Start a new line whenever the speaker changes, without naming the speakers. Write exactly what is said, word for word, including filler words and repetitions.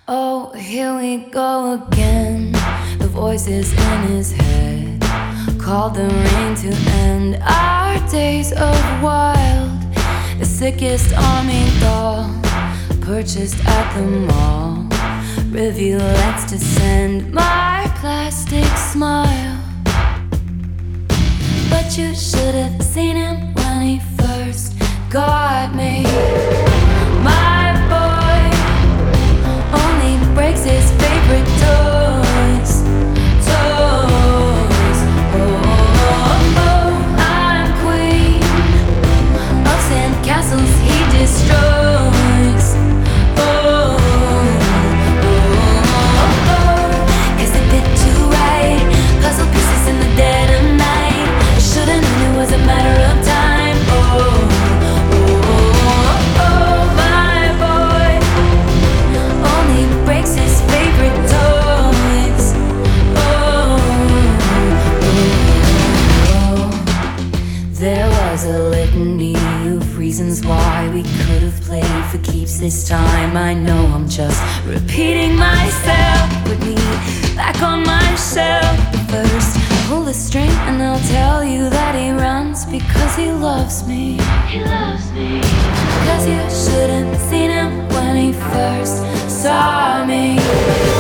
Oh, here we go again. The voices in his head called the rain to end our days of wild. The sickest army doll purchased at the mall. Review, let's descend my plastic smile. But you should have seen him when he first got me. My boy only breaks his favorite toys. Toys. Oh, oh, I'm queen of sandcastles he destroys. Oh, oh, oh, is it bit too right? Puzzle pieces in the dead of night. I should've known it was a matter of time. Oh, oh, oh, oh, my boy only breaks his favorite toys. Oh, oh, oh. There was a litany of reasons why we could have played for keeps this time. I know I'm just repeating myself. Put me back on my shelf. But first, pull the string and I'll tell you that he runs because he loves me. He loves me. Cause you should have seen him when he first saw me.